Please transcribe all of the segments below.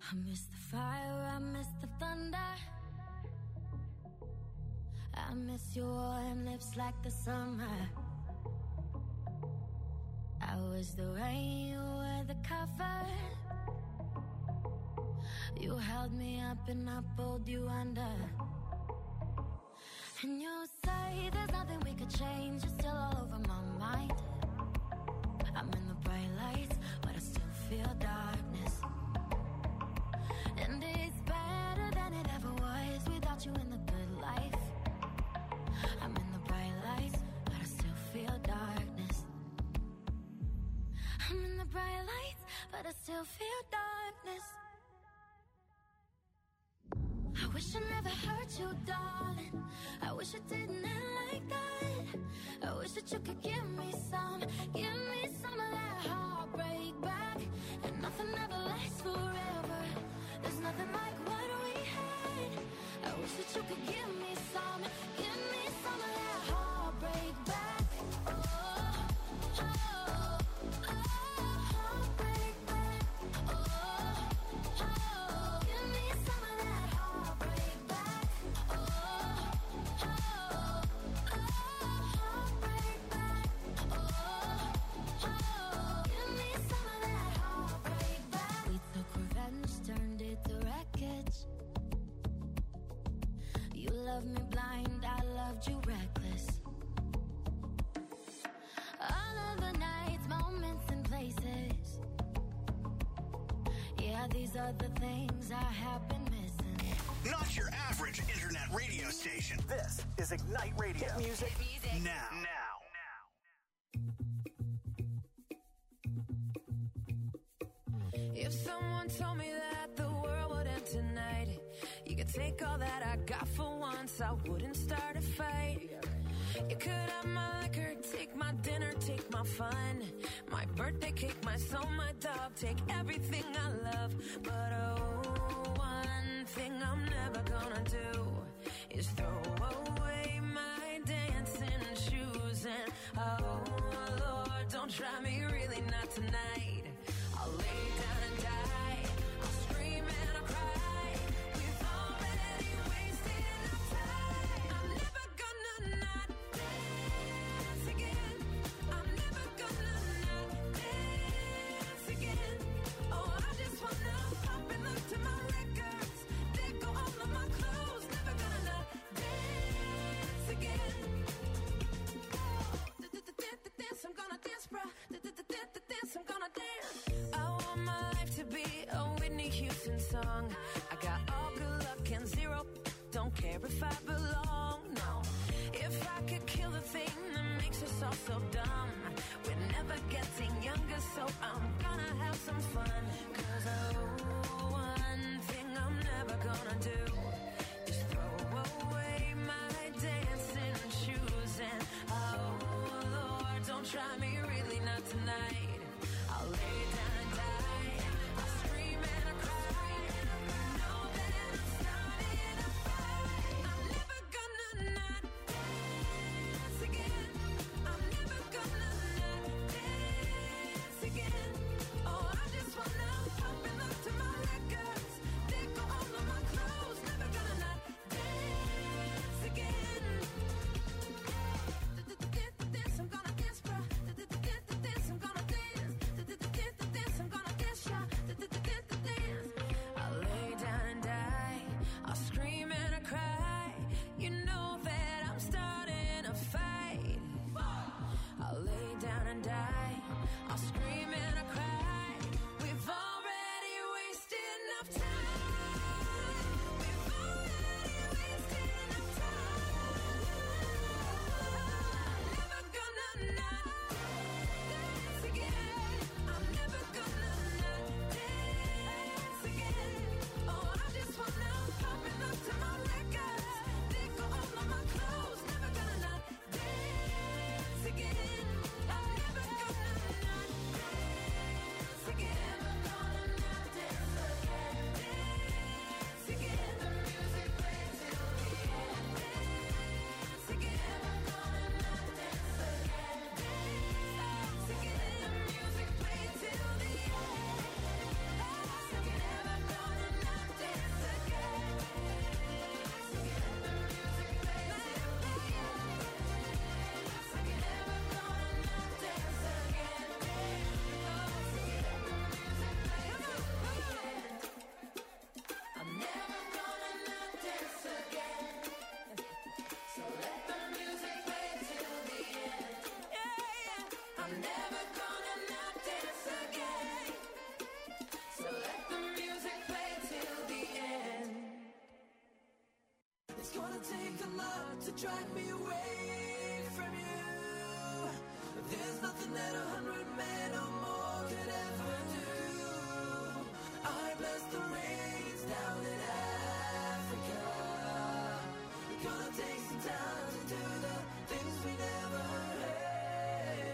I miss the fire, I miss the thunder. I miss your warm lips like the summer. I was the rain, you were the cover. You held me up and I pulled you under. And you say there's nothing we could change, you're still all over my mind. I'm in the bright lights, but I still feel darkness. And it's better than it ever was without you in the good life. I'm in the bright lights, but I still feel darkness. I'm in the bright lights, but I still feel darkness. I wish I never hurt you, darling. I wish it didn't end like that. I wish that you could give me some of that heartbreak back. And nothing ever lasts forever. There's nothing like what we had. I wish that you could give me some of that heartbreak back. Heartbreak back. Give me some of that heartbreak back. Heartbreak back. Give me some of that heartbreak back. We took revenge, turned it to wreckage. You loved me blind, I loved you reckless. All of the nights, moments and places. Yeah, these are the things I have been missing. Not your average internet radio station. This is Ignite Radio. Hit music. Now. If someone told me that the world would end tonight, you could take all that I got for once, I wouldn't start a fight. You could have my liquor, take my dinner, take my fun, my birthday cake, my soul, my dog, take everything I love. But oh, one thing I'm never gonna do is throw away my dancing shoes. And oh Lord, don't try me, really not tonight. I'll lay down and die, I'll scream and I'll cry. We've already wasted our time. I'm never gonna not dance again. I'm never gonna not dance again. Oh, I just wanna pop and look to my records. They go all of my clothes. Never gonna not dance again. Dance, I'm gonna dance, bruh. Dance, I'm gonna dance. I want my life to be a Whitney Houston song. I got all good luck and zero. Don't care if I belong, no. If I could kill the thing that makes us all so dumb, we're never getting younger, so I'm gonna have some fun. 'Cause oh, one thing I'm never gonna do is throw away my dancing shoes. And oh Lord, don't try me, really not tonight. I'll lay down and die, I'll scream and I'll cry. Know that I'm starting a fight. I'm never gonna not dance again. I'm never gonna not dance again. Oh, I just wanna pop and look to my records. They go all of my clothes. Never gonna not dance again. Dance, I'm gonna dance, bruh. drag me away from you. There's nothing that 100 men or more could ever do. I bless the rains down in Africa. We're gonna take some time to do the things we never had.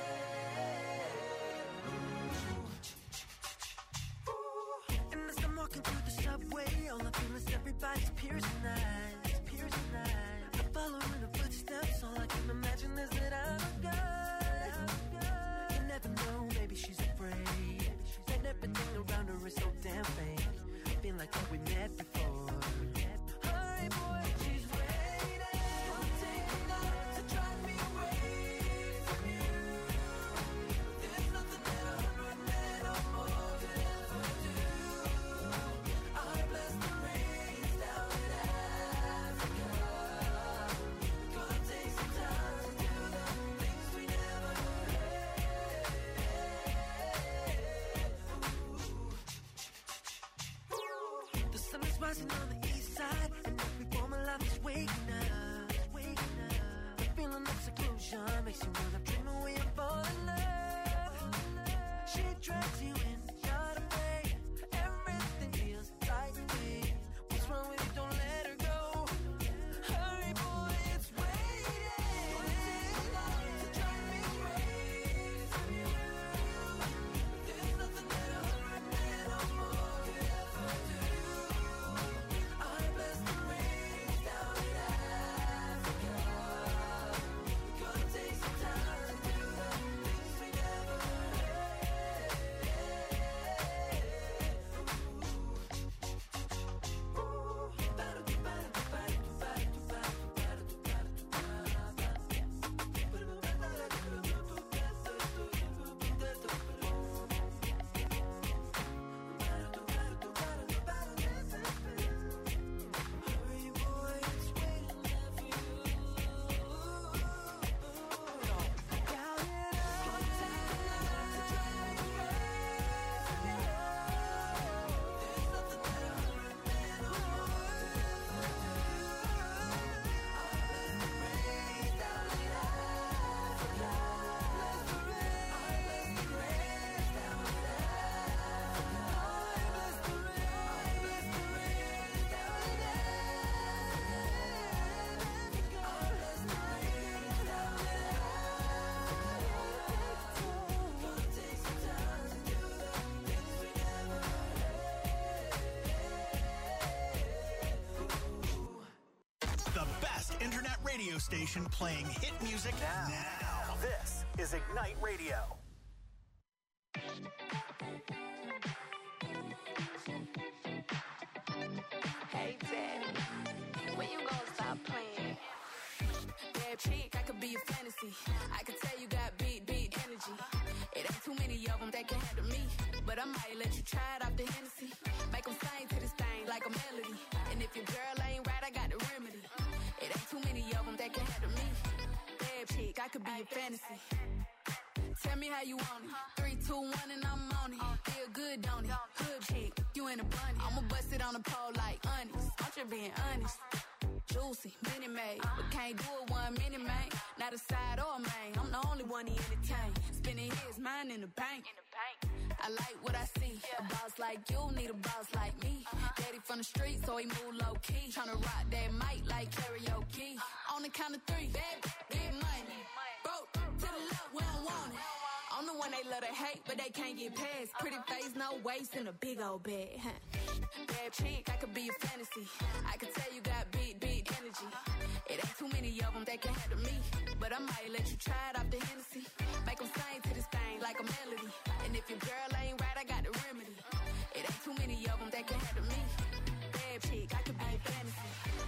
And as I'm walking through the subway, all I feel is everybody's piercing eyes. I'm following the footsteps, all I can imagine is that I'm a guy. You never know, maybe she's afraid. And everything around her is so damn fake. I feel like that we met before. Hi boy, she's waiting. Gonna take a lot to drive me away from you. There's nothing that 100 men or more could ever do. I bless the rains down in Africa. Gonna take some time to do the things we never had. The sun is rising on the east side, and every form of life is waking up. The feeling of seclusion makes you wanna dream away and fall in love. She drags you in, not afraid. Everything feels like me. What's wrong with you? Don't let her go. Hurry, boy, it's waiting. Gonna take a lot to drive me away from you. There's nothing that 100 men or more could ever do. I bless the rains down in Africa. Gonna take some time to do the things we never Hurry, boy, it's waiting there for you. Count it up. Gonna take a lot to drive me away from you. There's nothing that 100 men or more could ever do. I bless the rains down in Africa. Bless the rains. I bless the rains down in Africa. I bless the rains. I bless the rains down in Africa. I bless the rains down in Africa. Gonna take some time to do the things we never had. The best internet radio station playing hit music now. This is Ignite Radio. Hey, Daddy, when you gonna stop playing? Bad chick, I could be a fantasy. I could tell you got beat energy. It ain't too many of them that can handle me. But I might let you try it off the Hennessy. Make them sing to this thing like a melody. And if your girl ain't right, I got the remedy. It ain't too many of them that can handle me. Bad chick, I could be a fantasy. Tell me how you want it. 3, 2, 1, and I'm on it. Feel good, don't it? Hood chick, you in a bunny. I'ma bust it on the pole like honest. I'm just being honest. Juicy, mini made, but can't do it 1 minute, man. Not a side or a main. I'm the only one he entertain. Spending his mind in the bank. I like what I see. A boss like you need a boss like me. Daddy from the street, so he move low key. Tryna rock that mic like karaoke. On the count of 3, baby, big money. Broke to the left, we don't want it. I'm the one they love to hate, but they can't get past. Pretty face, no waist, and a big old bag. Bad chick, I could be a fantasy. I could tell you got big energy. It ain't too many of them that can handle me. But I might let you try it off the Hennessy. Make them sing to this thing like a melody. And if your girl ain't right, I got the remedy. It ain't too many of them that can handle me. Bad chick, I could be a fantasy.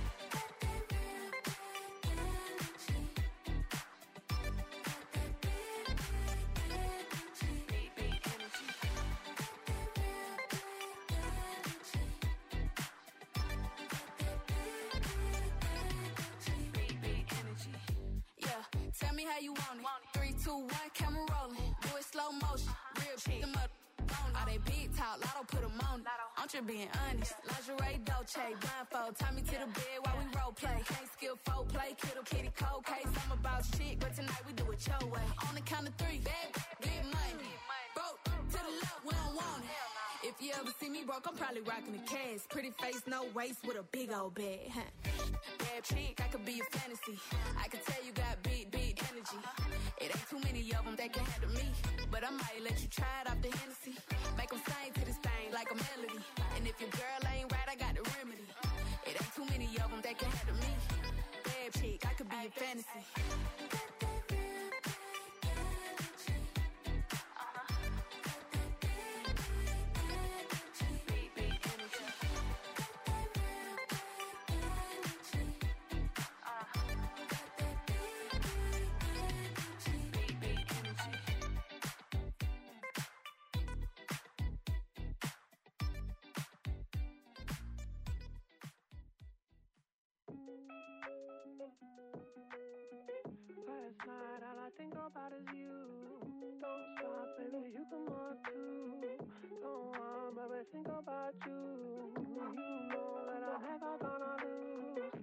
Tell me how you want it. 3, 2, 1, camera rolling. Do it slow motion. Real shit. Them up on it. All they big talk, Lotto put them on it. I'm you're being honest. Lingerie, Dolce, blindfold. Tie me to the bed while we role play. Can't skill folk play, kiddo, kitty, cold case. I'm about shit, but tonight we do it your way. On the count of three, bad, get money. Broke to the left, we don't want it. If you ever see me broke, I'm probably rocking the cash. Pretty face, no waist, with a big old bag. Bad chick, I could be a fantasy. I can tell you got big energy. It ain't too many of them that can handle me. But I might let you try it off the Hennessy. Make them sing to this thing like a melody. And if your girl ain't right, I got the remedy. It ain't too many of them that can handle me. Bad chick, I could be a fantasy. Last night, all I think about is you. Don't stop, baby, you can walk too. Don't want, baby, think about you. You know that I'm never gonna lose.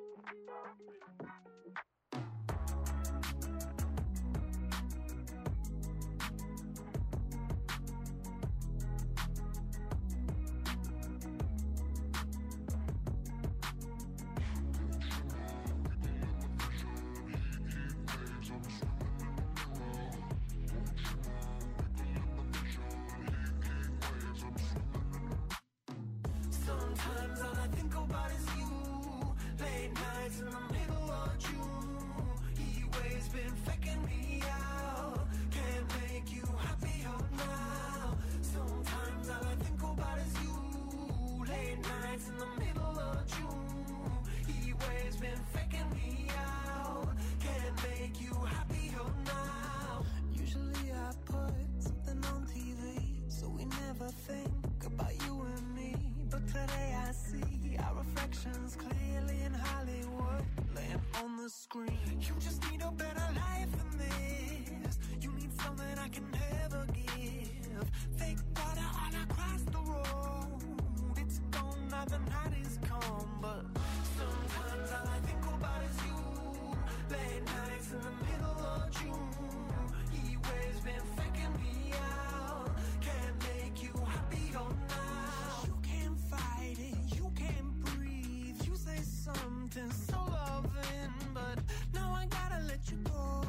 Sometimes all I think about is you. Late nights in the middle of June. Heat waves been faking me out. Can't make you happier now. Sometimes all I think about is you. Late nights in the middle of June. Heat waves been faking me out. Can't make you happier now. Usually I put something on TV, so we never think about you and me. But today I see our reflections clearly in Hollywood, laying on the screen. You just need a better life than this. You need something I can never give. Fake water all across the road. It's gone now, the night is come. But sometimes all I think about is you. Late nights in the middle of June. Heat waves been faking me out. Can't make you happier now. You can't fight it, you can't breathe. You say something so loving, but now I gotta let you go.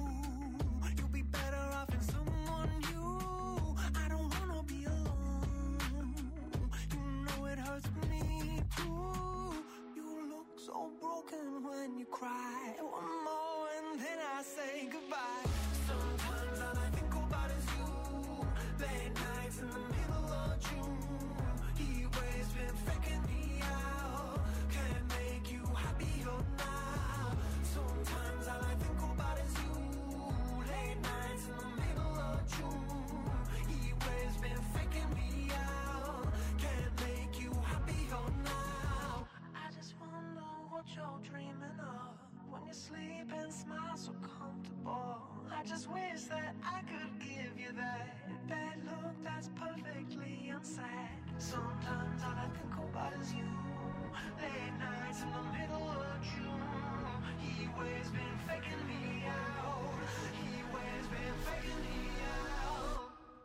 You'll be better off in someone new. I don't wanna be alone. You know it hurts me too. You look so broken when you cry. One more and then I say goodbye. Sometimes all I think about is you. Late nights in the middle of June. Heat waves been faking me out. Can't make you happier now. Sometimes all I think about is you. Late nights in the middle of June. Heat waves been faking me out. Can't make you happier now. I just wonder what you're dreaming of when you sleep and smile so comfortable. I just wish that I could give you that look that's perfectly unsaid. Sometimes all I think about is you. Late nights in the middle of June. Heat waves been faking me out. Heat waves been faking me out.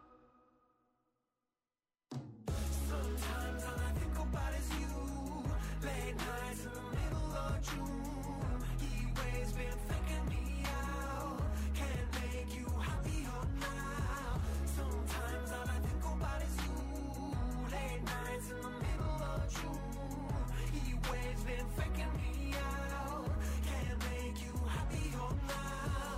Sometimes all I think about is you. Late nights in the middle of June. Heat waves been faking me out. Can't make you happier now. Sometimes all I think about is you. Late nights in the middle of June. Heat waves been faking me out. Can't make you happier now.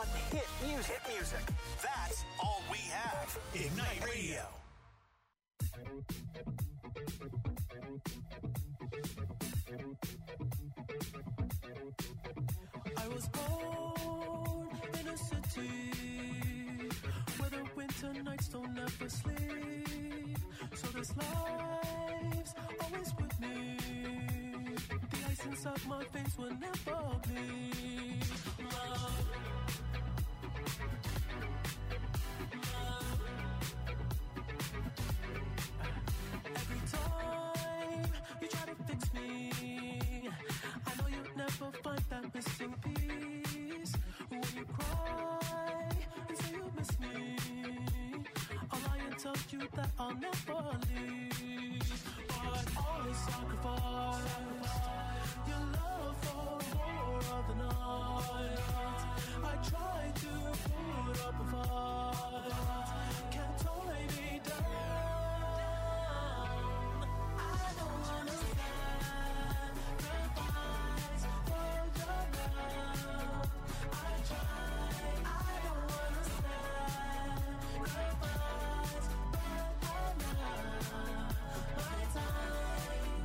on hit music. Hit music. That's all we have. Ignite Radio. I was born in a city where the winter nights don't ever sleep. So this life's always with me. The ice inside my veins will never bleed. Love. Every time you try to fix me, I know you'll never find that missing piece. When you cry and say you miss me, I'll lie and tell you that I'll never leave. But always sacrifice your love for more of the night. I try to put up a fight, can't tie me down. I don't wanna sacrifice for your love. I try, I don't wanna sacrifice, but I love my time.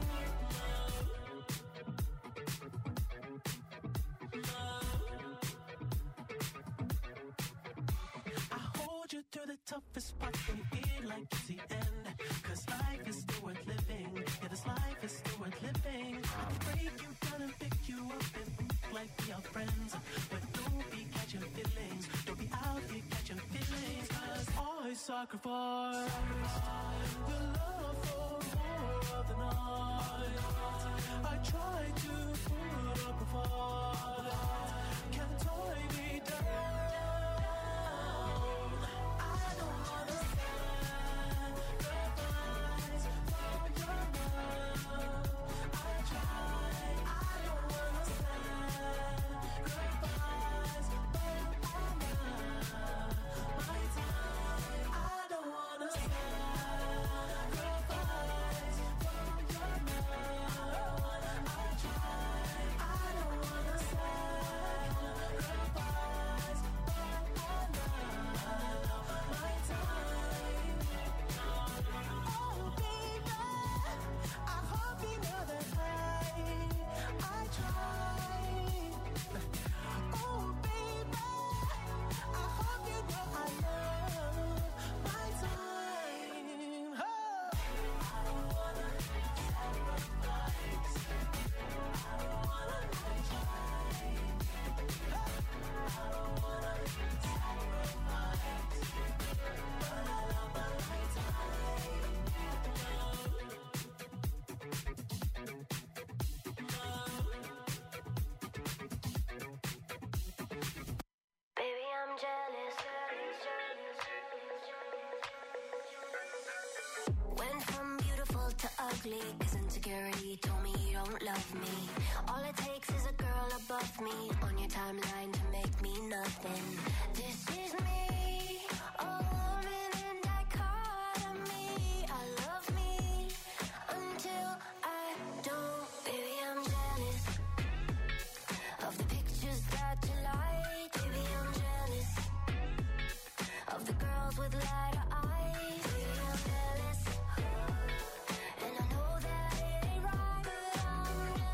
I hold you through the toughest part and feel like it's the end. Cause life is still worth living. Yeah, this life is still worth living. I can break you down and pick you up and like we are friends. But don't be catching feelings. Don't be out here catching feelings. Cause I sacrifice your love for more of the night. I try to put up a fight, can't tie me down. I don't wanna sacrifice for your love. I try, I don't wanna sacrifice, but I love my time. I don't wanna sacrifice for your love. I try, I don't wanna sacrifice, but I love my time. Oh baby, I hope you know that I try. Oh baby, I hope you know I love my time. Oh. I don't wanna sacrifice. I don't wanna try. I don't wanna sacrifice, but I love my time. Baby, I'm jealous. Went from beautiful to ugly, cause insecurity told me you don't love me. All it takes is a girl above me on your timeline to make me nothing. This is me, a woman in dichotomy. I love me until I don't. Baby, I'm jealous of the pictures that you like. Baby, I'm jealous of the girls with lighter eyes. Baby, I'm jealous, and I know that it ain't right, but I'm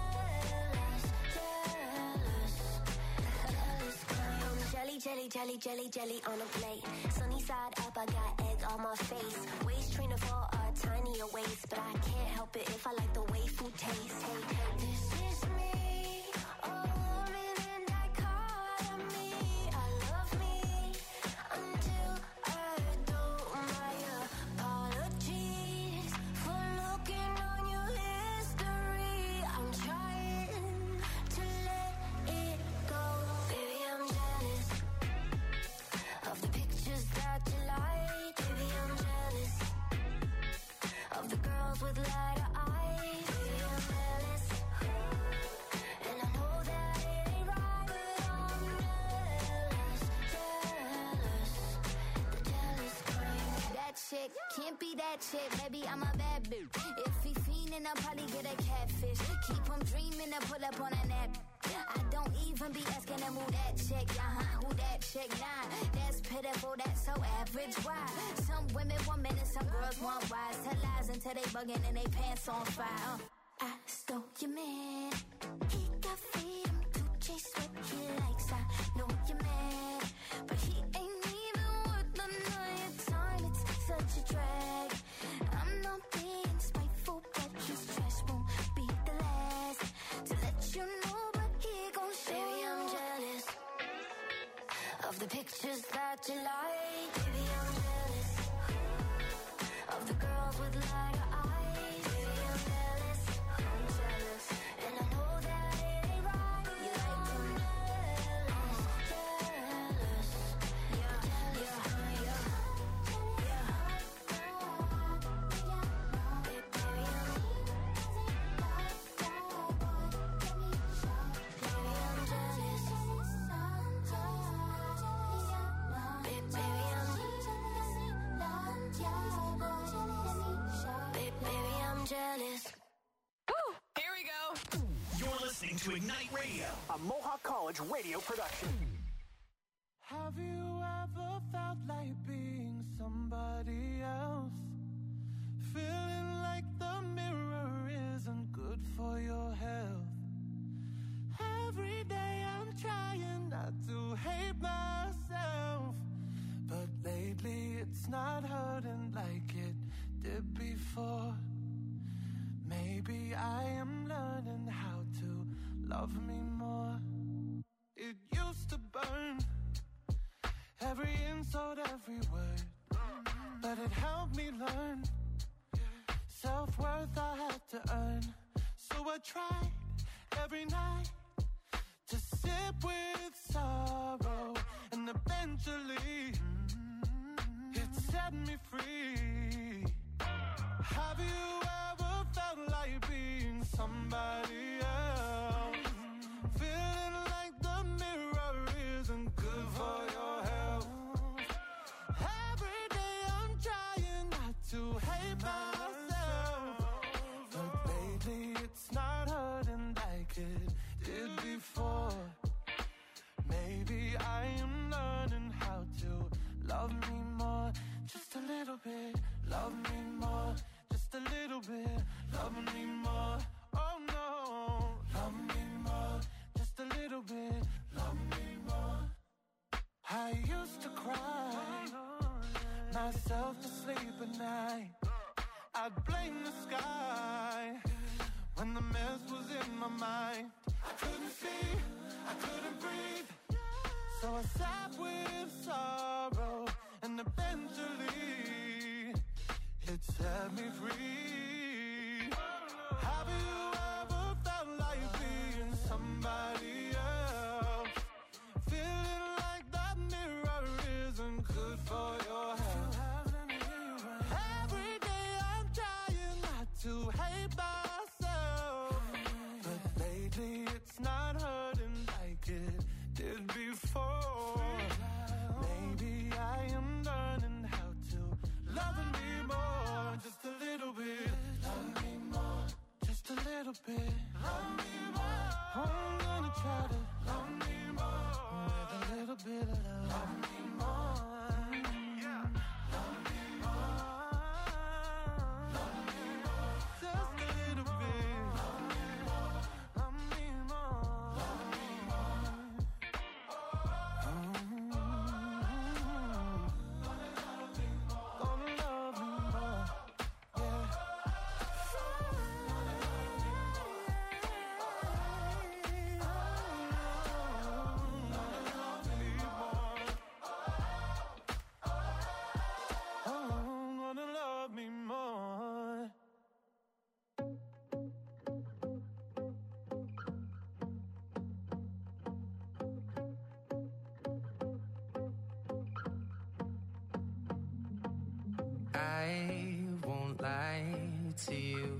jealous. Jelly, jelly, jelly, jelly, jelly on a plate. Sunny side up, I got egg on my face. Waist trainer for a tinier waist, but I can't help it if I like the way food tastes. Hey, this is me, a woman in dichotomy. I love me until I don't. My apologies for looking on your history. I'm trying to let it go. Baby, I'm jealous of the pictures that you like. Baby, I'm jealous of the girls with lighter eyes. Baby, I'm jealous, and I know that it ain't right, but I'm jealous. The jealous kind. That chick can't be that chick, baby, I'm a bad bitch. If he fiendin', I'll probably get a catfish. Keep him dreaming to pull up on a nap. I don't even be asking him who that chick, who that chick. chick 9. That's pitiful, that's so average. Why? Some women want men and some girls want wives. Tell lies until they bugging and they pants on fire. I stole your man. He got freedom to chase what he likes. I know you're mad, but he ain't even worth none of your time. It's such a drag. I'm not being spiteful, but his trash won't be the last to let you know. But he gon' show. Baby, I'm jealous of the pictures that you like. Baby, I'm jealous of the girls with lighter eyes. Baby, I'm jealous, and I know that it ain't right. You like them jealous, yeah, yeah, yeah. Here we go. You're listening to Ignite Radio, a Mohawk College radio production. Have you ever felt like being somebody else? Feeling like the mirror isn't good for your health. Every day I'm trying not to hate myself, but lately it's not hurting like it did before. Maybe I am learning how to love me more. It used to burn, every insult, every word, but it helped me learn. Self-worth I had to earn, so I tried every night to sip with sorrow, and eventually it set me free. Have you ever felt like being somebody else? Feeling like the mirror isn't good for your health. Every day I'm trying not to hate myself, but lately it's not hurting like it did before. Maybe I am learning how to love me more. Just a little bit, love me more. Just a little bit, love me more. Oh no, love me more. Just a little bit, love me more. I used to cry myself to sleep at night. I'd blame the sky when the mess was in my mind. I couldn't see, I couldn't breathe, so I sat with sorrow, and eventually it set me free. Have you ever felt like being somebody else? Feeling like that mirror isn't good for your health. Every day I'm trying not to hate myself, but lately it's not hurting like it did before. Maybe I am learning how to love me more. Just a little bit, love me more. Just a little bit, love me more. I'm gonna try to love me more with a little bit of love. Love me more, yeah. Love me more, love me more. Just a little bit, love me more, love me more, love me more. Gonna love me more, yeah. Gonna love me more. I won't lie to you.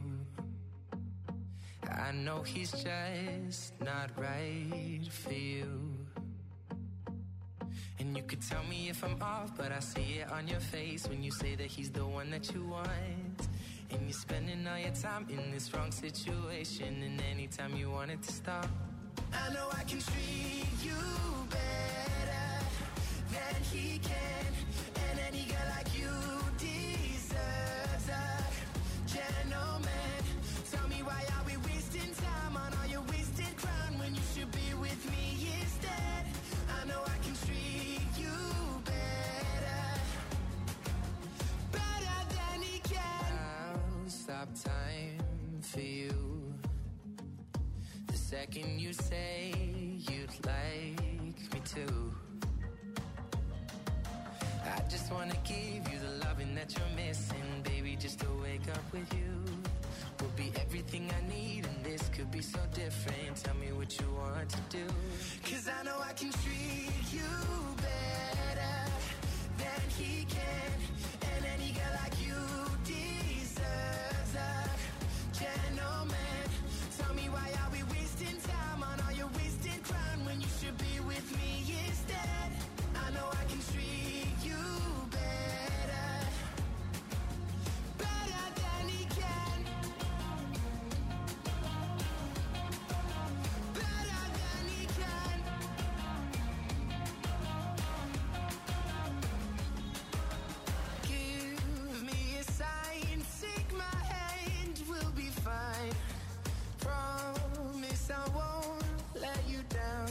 I know he's just not right for you. And you could tell me if I'm off, but I see it on your face when you say that he's the one that you want. And you're spending all your time in this wrong situation, and anytime you want it to stop, I know I can treat you better. he can. And any girl like you deserves a gentleman. Tell me, why are we wasting time on all your wasted crown when you should be with me instead? I know I can treat you better than he can. I'll stop time for you the second you say you'd like me to. I just wanna give you the loving that you're missing, baby, just to wake up with you will be everything I need, and this could be so different. Tell me what you want to do, 'cause I know I can treat you better than he can. And any girl like you deserves a gentleman. Tell me, why are we wasting time on all your wasted crown when you should be with me instead? I know I can treat you better than he can. Better than he can. Give me a sign, take my hand, we'll be fine. Promise I won't let you down.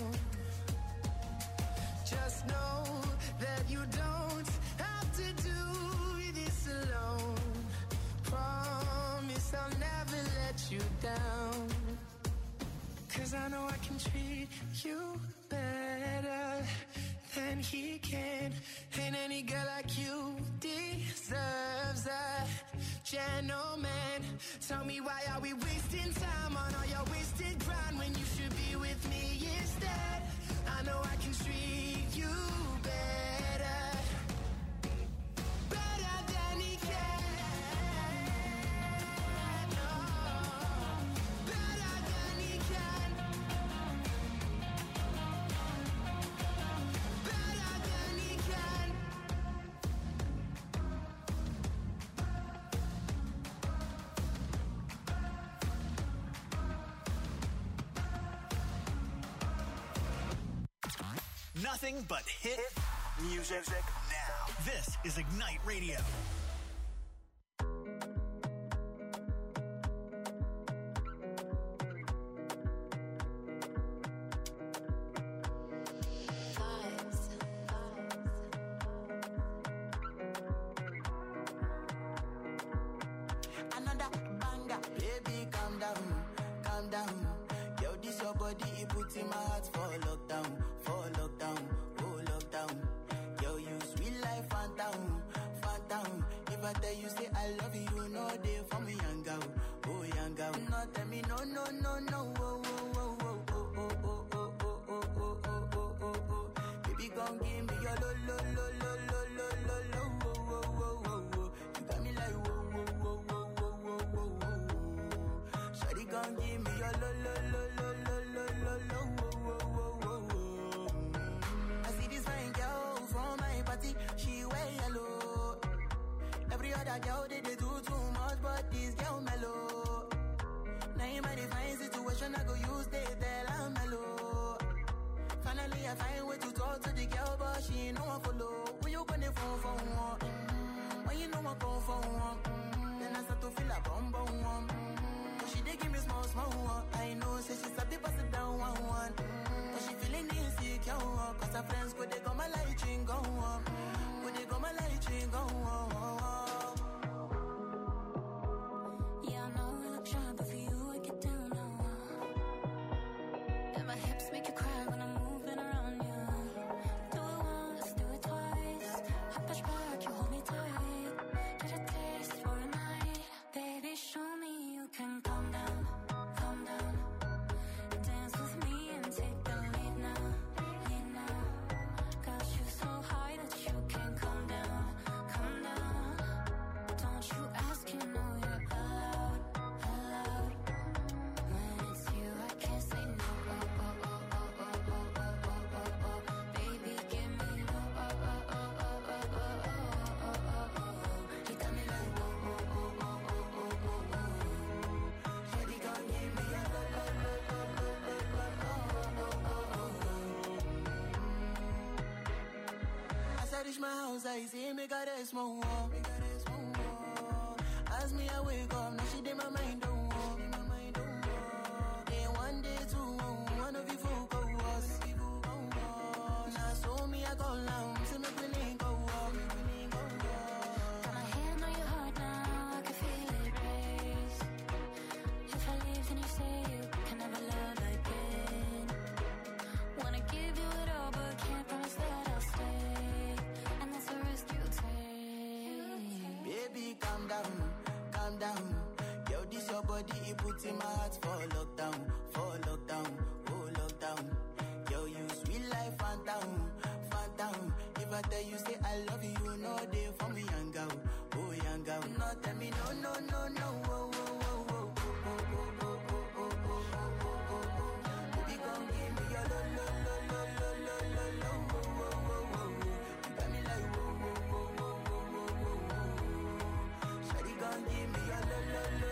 Just know that you don't have to do this alone. Promise I'll never let you down. 'Cause I know I can treat you better than he can. And any girl like you deserves a gentleman. Tell me, why are we wasting time on all your wasted ground when you should be with me instead? I know I can treat you better than he can. No, better than he can. Better than he can. Nothing but hit music now. This is Ignite Radio. Another banger, baby, calm down, calm down. Yo, this your body, it puts in my heart for lockdown, oh lockdown. Yo, you sweet life, phantom, phantom. If I tell you say I love you, no day for me, young girl, oh young girl. No, tell me no, no, no, no, oh, oh, oh, oh, oh, oh, oh, oh, oh, oh, oh, oh, oh, oh, oh. Baby, gon' give me your lo, lo, lo, lo, lo, lo, lo, lo, oh, oh, oh, oh, oh. You got me like whoa, whoa, whoa, whoa, whoa, whoa, whoa, whoa. Shawty gon' give me your lo, lo, lo, lo, lo, lo, lo, lo, oh, oh, oh, oh, oh. I see this fine girl from my party, she wear yellow. Every other girl they do too much, but this girl mellow. Now in my divine situation, I go use they tell I'm mellow. Finally I find way to talk to the girl, but she ain't no one follow. When you gonna phone for one? When you know I come for one? Then I start to feel a bum bum one. But she dey give me small small one. I know say she's a bit pass it down one. But she feeling insecure, cause her friends go they go my light ring go on. Go they go my light ring go on. Yeah, I know we look shy, but for you I get down now. And my hips make you cry when I'm moving around you. Do it once, do it twice. I push back, you hold me tight. Get a taste for a night. Baby, show me you can calm down, calm down. Dance with me and take the lead now, lead now. like, say, make her rest more. As me, I wake up, now she did my mind, don't walk. Then one day, two, one of you folk go us. Now, so me, I go down, say, make me link go walk. Got my hand on your heart now, I can feel it race. If I leave, then you say you can never love again. Wanna give you it all, but can't promise that I'll stay. And that's the risk you take. Baby, calm down. Yo, this your body, it puts in my heart for lockdown, oh lockdown. Yo, you sweet life, phantom. If I tell you, say I love you, no day for me, young girl. No, tell me, no, oh, baby, come give me your lo. You got me like, Shawty, come give me your lo.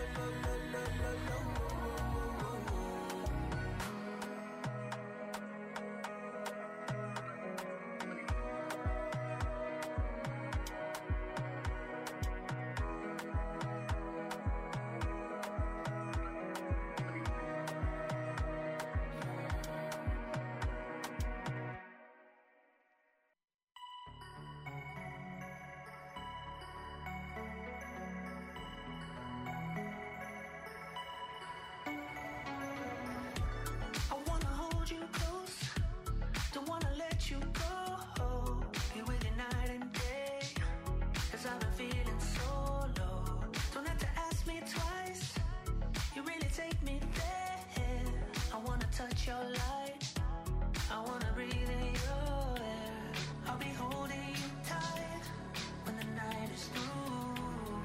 Touch your light, I wanna breathe in your air. I'll be holding you tight when the night is through.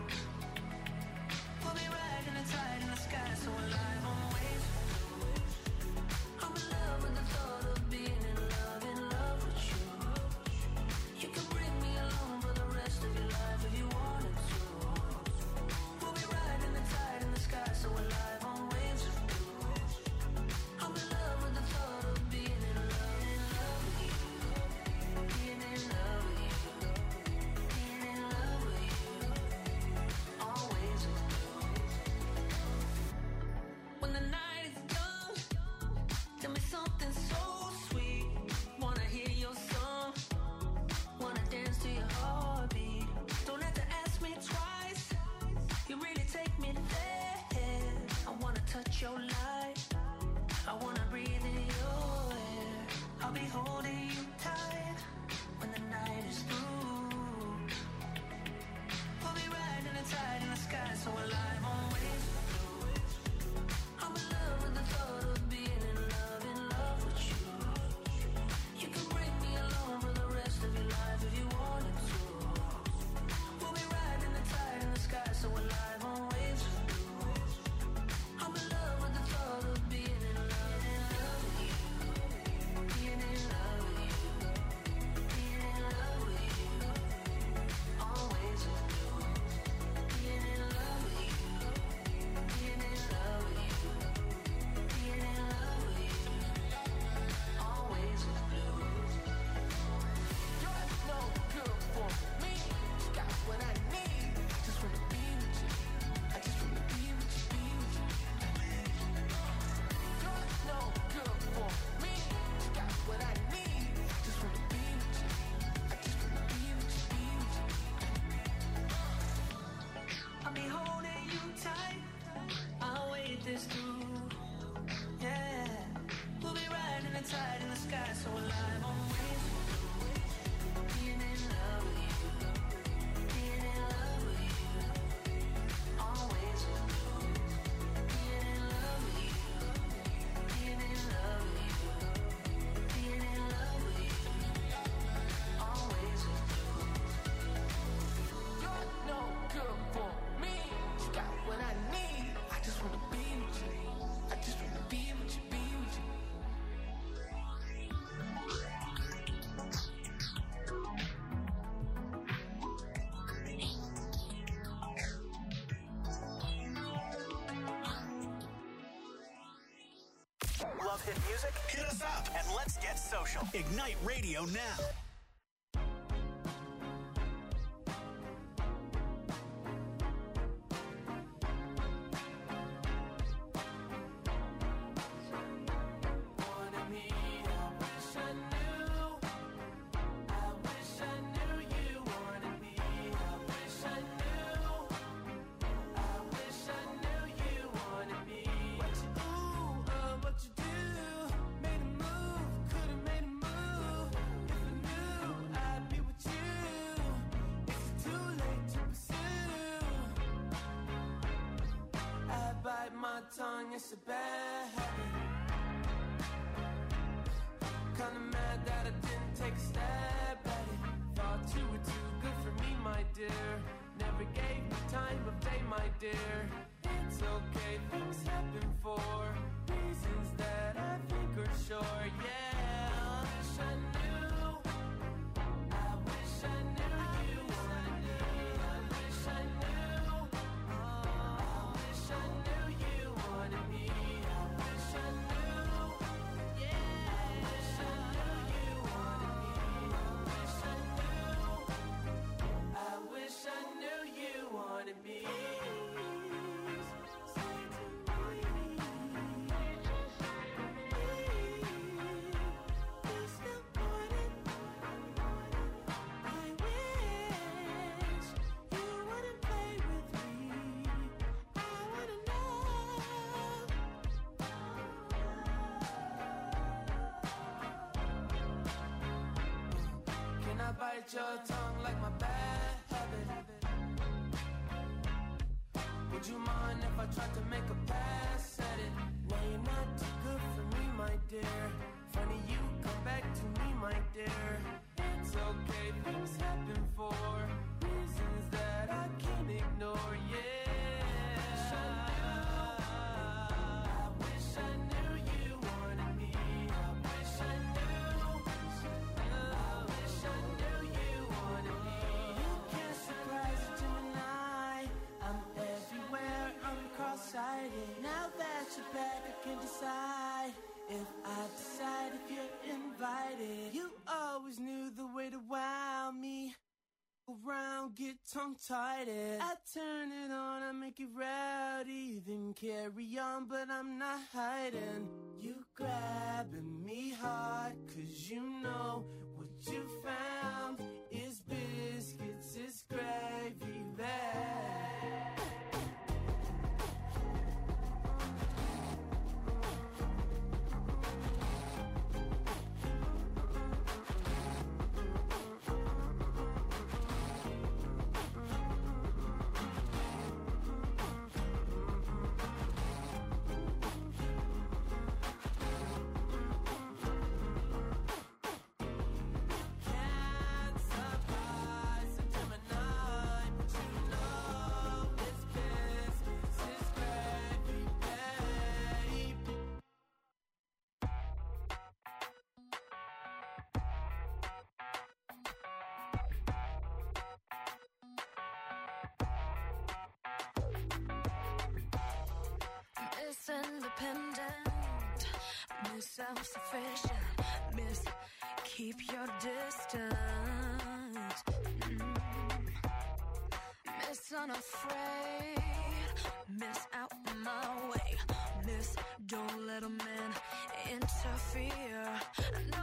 We'll be riding the tide in the sky, so alive on waves. I'm in love with the thought of being in love with you. You can bring me along for the rest of your life if you wanted to. We'll be riding the tide in the sky, so alive on waves. I'm in love with the thought of being in love with you. Being in love with you. Being in love with you. Always with you. When the night is young, tell me something so sweet. Wanna hear your song, wanna dance to your heartbeat. Don't have to ask me twice, you really take me there. I wanna touch your light, I wanna breathe in your air. I'll be holding you tight when the night is through. We'll be riding the tide in the sky, so alive on waves. I'm in love with the thought of being in love with you. You can bring me along for the rest of your life if you wanted to. We'll be riding the tide in the sky, so alive on waves. I'm in love with the thought of being in love with you. Being in love with you. Being in love with you. Always with you. Being in love with you. Being in love with you. Being in love with you. Always with you. You're no good for me. You got what I need. Just wanna be with you. I just wanna be with you, be with you. You're no good for me. You got what I need. Just wanna be with you. I just wanna be with you, be with you. I'll be holding you tight, I'll wait this through. Yeah, we'll be riding the tide in the sky, so alive on waves. Being in love with you. Being in love with you. Always with you. Being in love with you. Being in love with you. Being in love with you. Always with you. You're no good for me. You got what I need. I just wanna be with you. I just wanna be with you, be with you. Love hit music? Hit us up and let's get social. Ignite Radio now. tongue, it's a bad habit. Kinda mad that I didn't take a stab at it. Thought you were too good for me, my dear. Never gave me time of day, my dear. It's okay, things happen for reasons that I think are sure. Yeah, I wish I knew. I wish I knew you. I wish I knew. I wish I knew you wanted me. I wish I knew. Yeah, I wish I knew you wanted me. I wish I knew. I wish I knew you wanted me. Bite your tongue like my bad habit. Would you mind if I tried to make a pass at it? Now you're not too good for me, my dear. Funny you come back to me, my dear. It's okay, things happen for reasons that I can't ignore. Yeah, I wish I knew you wanted me. I wish I knew. I wish I knew you wanted me. You can't surprise a Gemini. I'm everywhere, I'm cross-sighted. Now that you're back, I can decide if I decide if you're invited. You always knew the way to wow me. Around, get tongue-tied. I turn it on, I make it rowdy. Then carry on, but I'm not hiding. You grabbing me hard, 'cause you know what you found is biscuits, it's gravy bag. Miss Independent, Miss Self-Sufficient, Miss Keep Your Distance, Miss Unafraid, Miss Out My Way, Miss Don't Let a Man Interfere, no,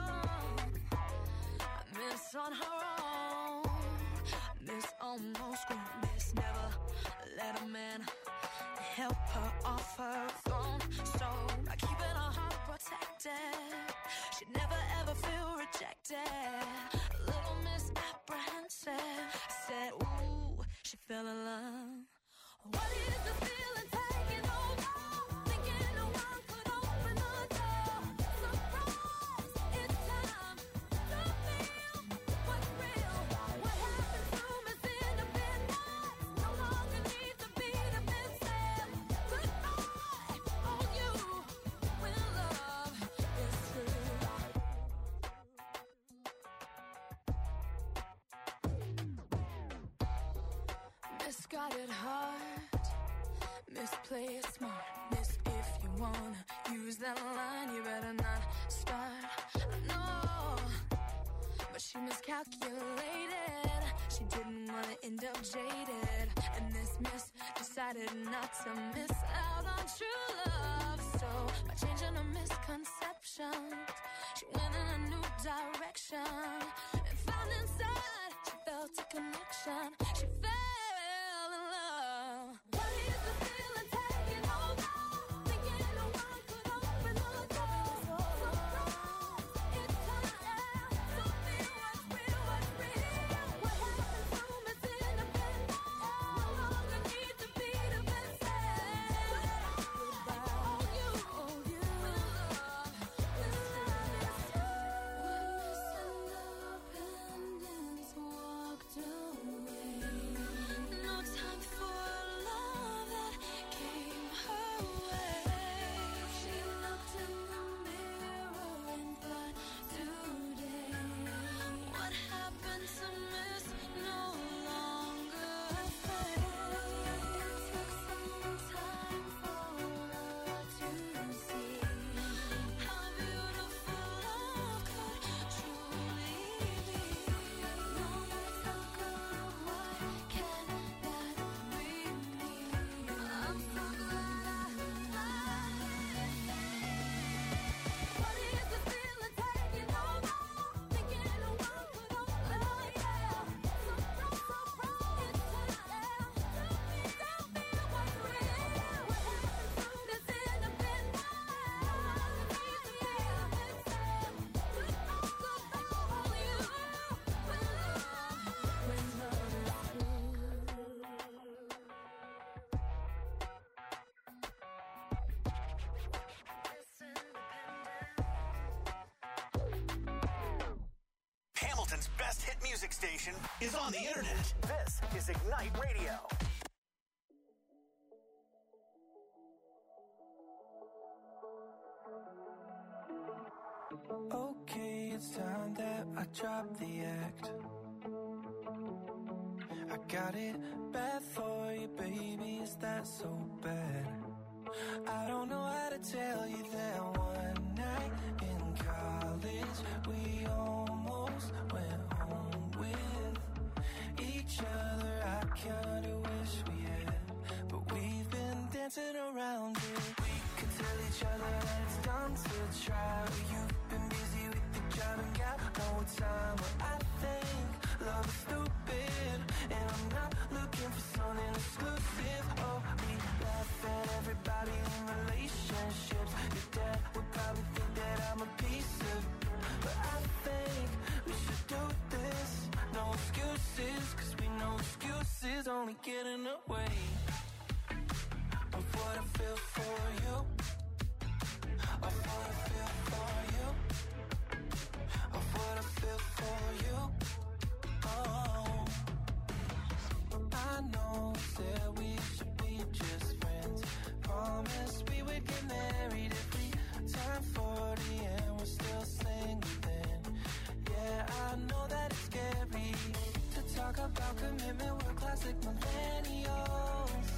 Miss On Her Own, Miss Almost Grown, Miss Never Let a Man help her off her throne. So by keeping her heart protected, she'd never ever feel rejected. Little Miss Apprehensive said, ooh, she fell in love. What is the feeling taking over? Thinking no one could open the door. Surprise, it's time to feel what's real. What happens to Miss Independence no longer needs to be defensive. Goodbye on you when love is true. Misguided heart, misplay it smart. Miss, if you wanna use that line, you better not start. No, but she miscalculated. She didn't wanna end up jaded. And this miss decided not to miss out on true love. So by changing her misconceptions, she went in a new direction and found inside she felt a connection. She fell in love. What is the feeling taking over? Thinking no one could open the door. Surprise, it's time to feel what's real, what's real. What happens to Miss Independent no longer needs to be defensive. Goodbye. Maverick's best hit music station is on the internet. This is Ignite Radio. Okay, it's time that I drop the act. I got it bad for you, baby, is that so bad? I don't know how to tell you that one night in college we almost went home with each other. I kinda wish we had, but we've been dancing around it. We could tell each other that it's dumb to try, but you've been busy with the job and got no time. But I think love is stupid, and I'm not looking for something exclusive. Oh, we laugh at everybody in relationships. Your dad would probably think that I'm a piece of, but I think we should do this. No excuses, cause we know excuses only get in the way of what I feel for you, of what I feel for you, of what I feel for you. Oh, I know that we should be just friends. Promised we would get married if we turn 40 and we're still single then. Yeah, I know that it's scary to talk about commitment, we're classic millennials.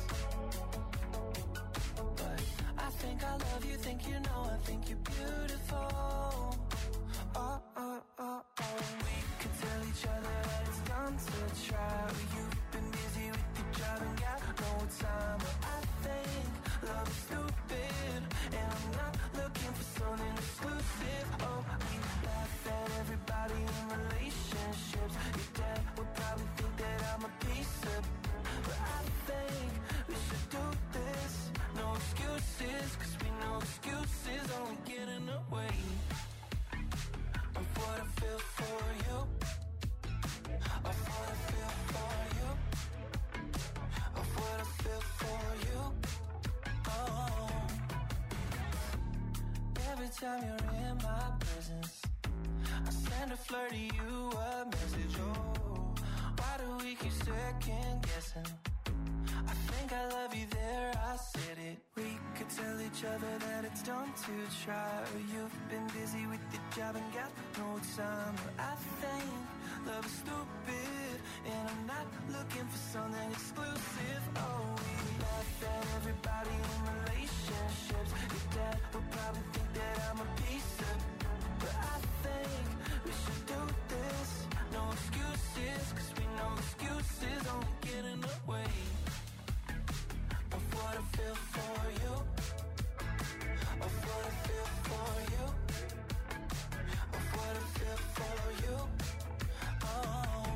But I think I love you, think you know, I think you're beautiful. Oh, oh, oh, oh. We could tell each other that it's dumb to try, but you've been busy with your job and got no time. But I think love is stupid, and I'm not looking for something exclusive. Oh, we laugh at everybody in relationships. Your dad would probably think that I'm a piece of, but I think we should do this. No excuses, cause we know excuses only get in the way of what I feel for you, of what I feel for you, of what I feel for you. Oh, every time you're in my presence, I send a flirt to you a message. Oh, why do we keep second guessing? I think I love you there, I said it. We could tell each other that it's dumb to try, but you've been busy with your job and got no time. But I think love is stupid, and I'm not looking for something exclusive. Oh, we laugh at everybody in relationships. Your dad would probably think that I'm a piece of, but I think we should do this. No excuses, cause we know excuses only get in the way of what I feel for you, of what I feel for you, of what I feel for you. Oh,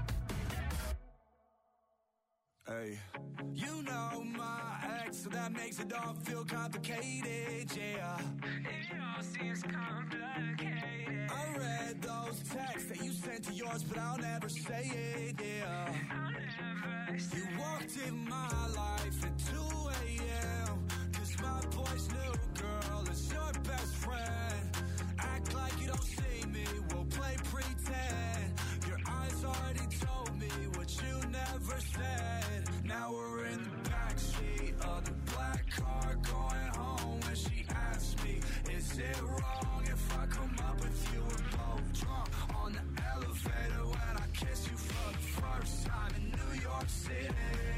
hey, you know my ex, so that makes it all feel complicated, yeah. It all seems complicated. I read those texts that you sent to yours, but I'll never say it, yeah. I'll never say you walked in my life at 2 a.m. Cause my boy's new girl is your best friend. Act like you don't see me, we'll play pretend. Your eyes already told me what you never said. Now we're in the backseat of the black car going home, and she asks me, is it wrong if I come up with you? We're both drunk on the elevator when I kiss you for the first time in New York City.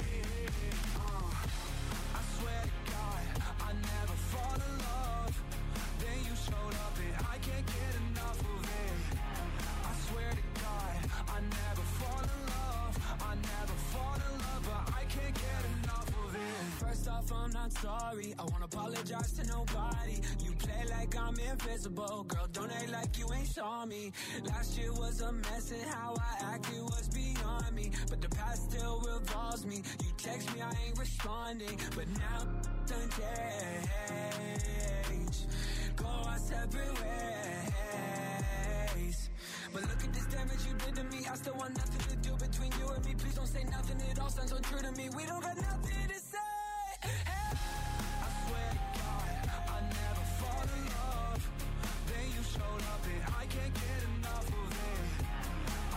I swear to God, I never fall in love. Then you showed up and I can't get enough of it. I swear to God, I never fall in love. I never fall in love, but I can't get enough of it. First off, I'm not sorry. I won't apologize to nobody. You play like I'm invisible. Girl, don't act like you ain't saw me. Last year was a mess and how I acted was beyond me. But the past still revolves me. You text me, I ain't responding. But now done change. Go our separate ways. But look at this damage you did to me. I still want nothing to do between you and me. Please don't say nothing, it all sounds untrue to me. We don't got nothing to say. Hey. I swear to God, I never fall in love. Then you showed up and I can't get enough of it. I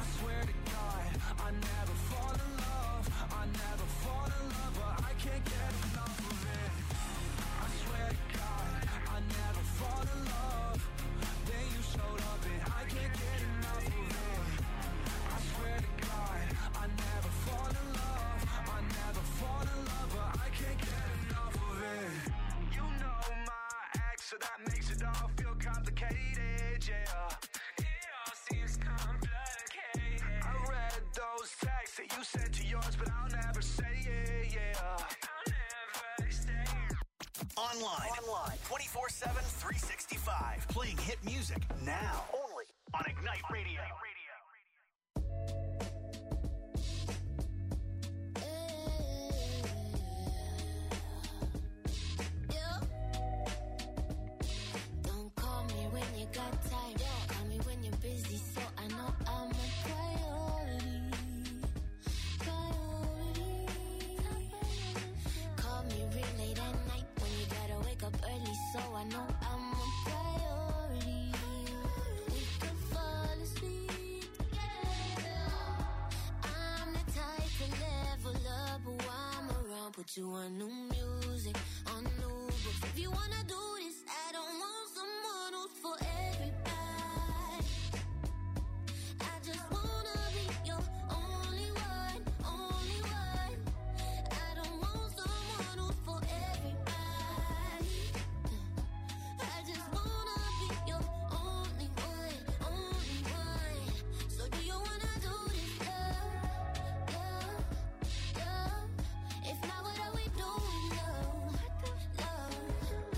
Online. 24/7, 365. Playing hit music now. Only on Ignite Radio. Don't call me when you got time. Call me when you're busy, so I know I'm a priority. Call me real late at night when you gotta wake up early, so I know I'm a priority. We could fall asleep together. I'm the type to level up, but I'm around. Put you on new music, on new books. If you wanna do this, I don't want someone who's for everybody. I just wanna be your only one, only one. I don't want someone who's for everybody. I just wanna be your only one, only one. So do you wanna do this, love, love, love? If not, what are we doing, love, love,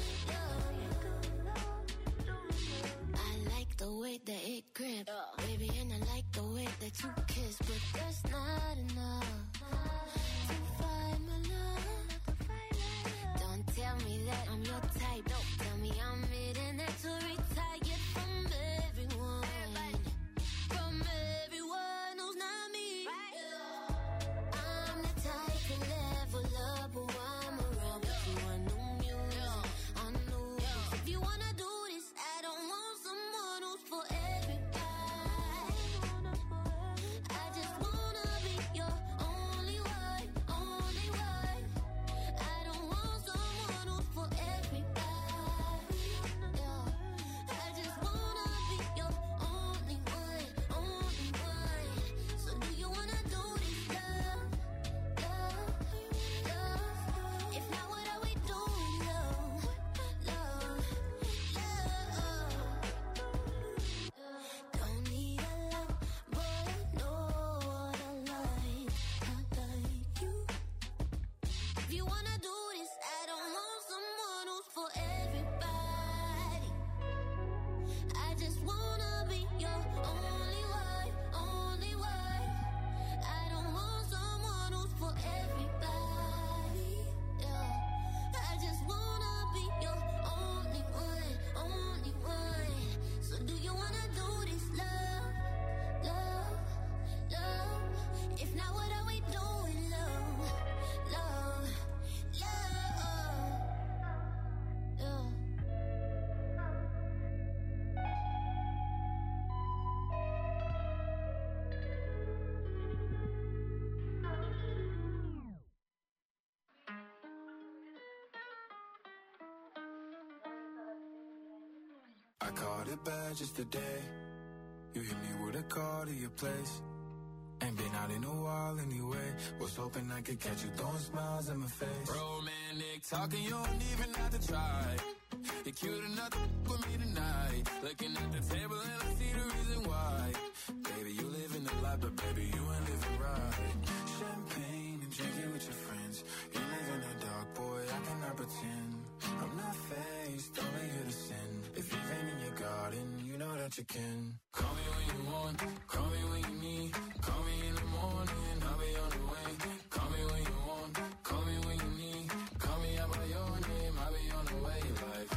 love? I like the way that it grip, baby, and I like the way that you kiss, but that's not enough to find my love. Don't tell me that I'm your type. Don't tell me I'm it and that to retire from everyone, from everyone who's not me. I'm the type to level up, but I'm around. Put you on new music, on new books. If you wanna do this, I don't want someone who's for everybody. I just wanna be your only one, only one. I don't want someone who's for everybody. I just wanna be your only one, only one. So do you wanna do this, love, love, love? If not, what are we doing, love, love, love? Don't need a lot, but I know what I like. I like you. If you wanna do this, I don't want someone who's for everybody. I just wanna be your only one, only one. I don't want someone who's for everybody. I just wanna be your only one, only one. So do you wanna do this, love, love, love? If not, what are we doing, love, love, love, love? I caught it bad just today. You hit me with a call to your place. Ain't been out in a while anyway. Was hoping I could catch you throwing smiles in my face. Romantic talking, you don't even have to try. You're cute enough to with me tonight. Looking at the table and I see the reason why. Baby, you live in the life, but baby, you ain't living right. Champagne and drinking with your friends. You live in the dark, boy, I cannot pretend. I'm not faced, only here to sin. If you've been in your garden, you know that you can. Call me when you want, call me when you need. Call me in the morning, I'll be on the way. Call me when you want, call me when you need. Call me out by your name, I'll be on the way. Like,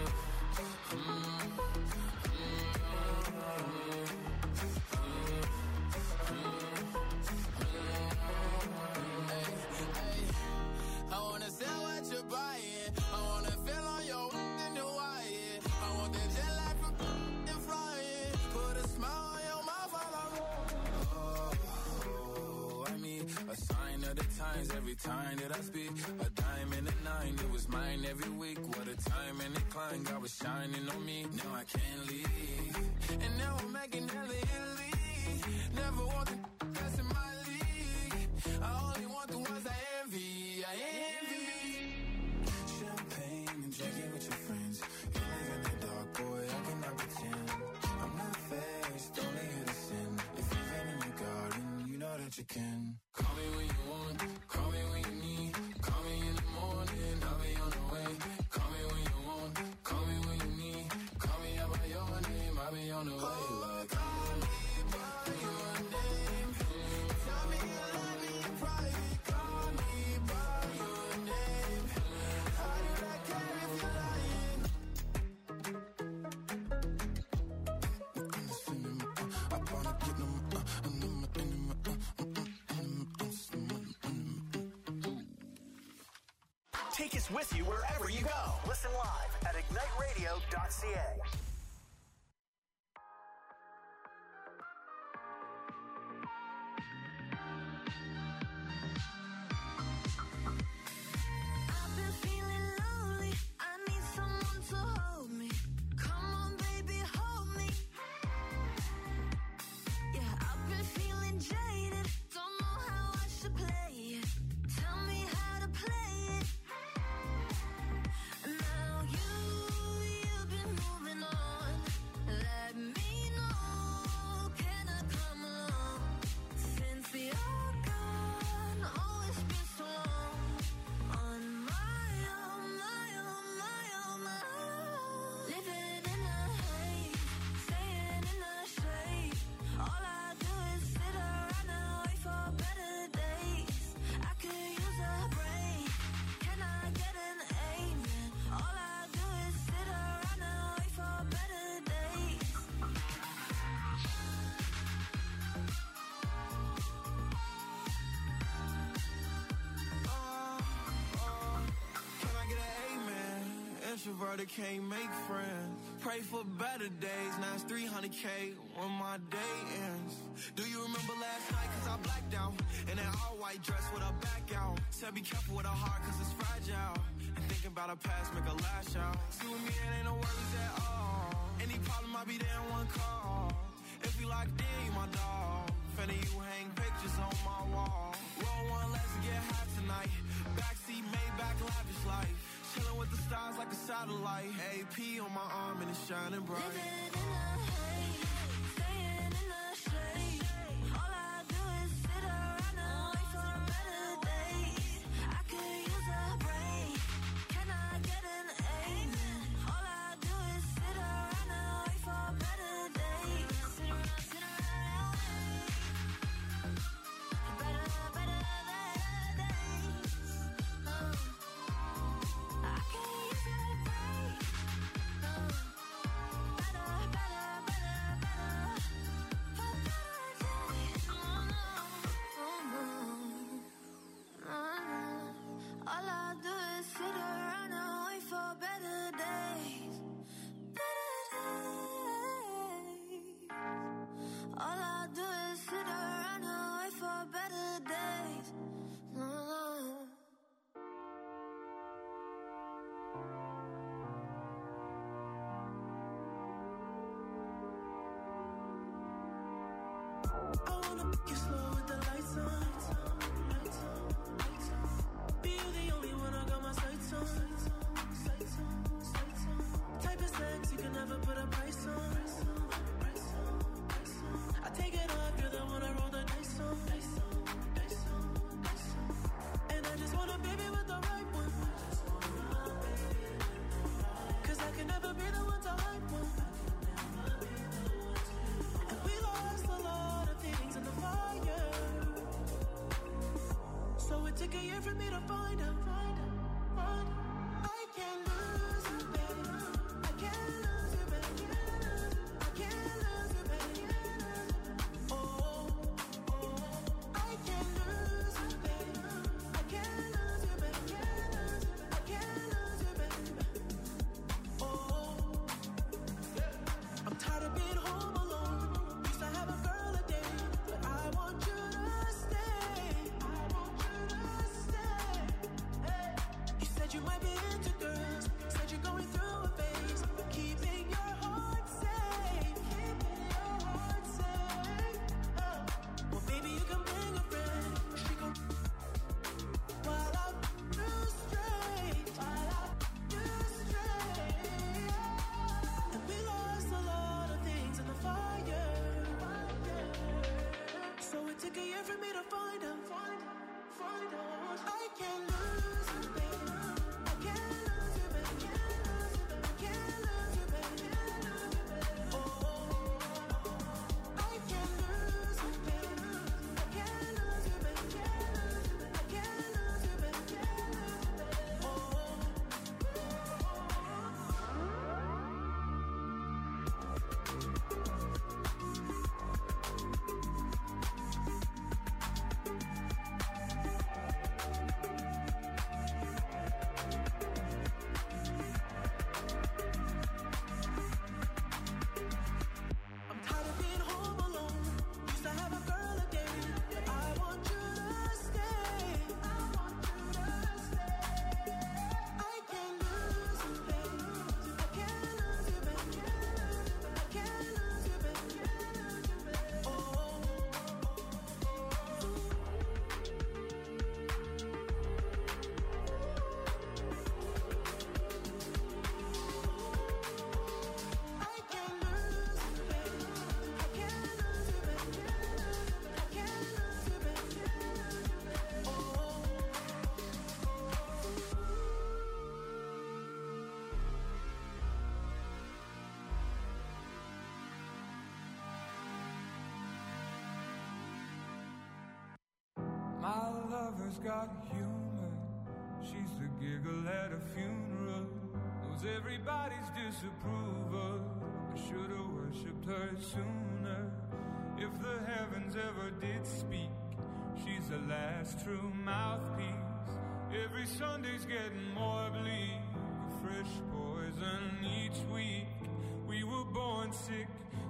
I wanna sell what you're buying. I wanna feel on your in the wire. I want that jet lag from and flying. Put a smile on your mouth while I'm I mean, a sign of the times every time that I speak. A dime and a nine, it was mine every week. What a time and a climb, God was shining on me. Now I can't leave. And now I'm making hella Italy. Never want the best in my league. I only want the ones I envy. I envy. Champagne and drinking with your friends. You live in the dark, boy, I cannot pretend. I'm not faced, only here to sin. If you've been in your garden, you know that you can. Call me when you want, call me when you need. Call me in the morning, I'll be on the way. Call me on the way. Like, call me by your name. Tell me you love me in private. Call me by your name. How did I care if you're lying? I wanna get them. Take us with you wherever you go. Listen live at igniteradio.ca. I've been feeling lonely. I need someone to hold me. Come on, baby, hold me. Yeah, I've been feeling jaded. Don't know how I should play it. Tell me how to play it. Now you've been moving on. Let me know, can I come along? Since you're gone, oh, it's been so long. On my own, my own, my own, my own. Living in a haze, staying in the shade. All I do is sit around and wait for better days. I could use a break. Can I get an amen? All I do is sit around and wait for better days. Can I get an amen? Introverted can't make friends. Pray for better days. Now it's 300K when my day ends. Do you remember last night? Cause I blacked out. In an all white dress with a back out. Said be careful with a heart cause it's fragile. And thinking about a past make a lash out. See with me it ain't no worries at all. Any problem I'll be there in one call. If we locked in, you my dog. Finna you hang pictures on my wall. Roll one, let's get high tonight. Backseat, Maybach, lavish life. Chilling with the stars like a satellite. AP on my arm and it's shining bright. Living in a haze, staying in the shade. All I do is sit around and wait for better days. I could use a break. Can I get an amen? All I do is sit around and wait for better days. Sit around and wait. Better days. I could use a break. Better for better days. All I do is sit around and wait for better days. Better days. All I do is sit around and wait for better days. I wanna make you slow with the lights on. Be you the only one I got my sights on. Type of sex you can never put a price on. I take it off, you're the one I roll the dice on. And I just want a baby with the right one. Cause I can never be the one to hype one. And we lost a lot of things in the fire. So it took a year for me to find out. I can't lose you, baby. I can't lose you, baby. I can't lose you, baby. Oh, I can't lose you, baby. I can't lose you, baby. I can't lose you, baby. Oh, I'm tired of being home alone. Used to have a girl a day, but I want you to stay. I want you to stay. always got humor. She's the giggle at a funeral, knows everybody's disapproval. I should've worshipped her sooner. If the heavens ever did speak, she's the last true mouthpiece. Every Sunday's getting more bleak, a fresh poison each week. We were born sick,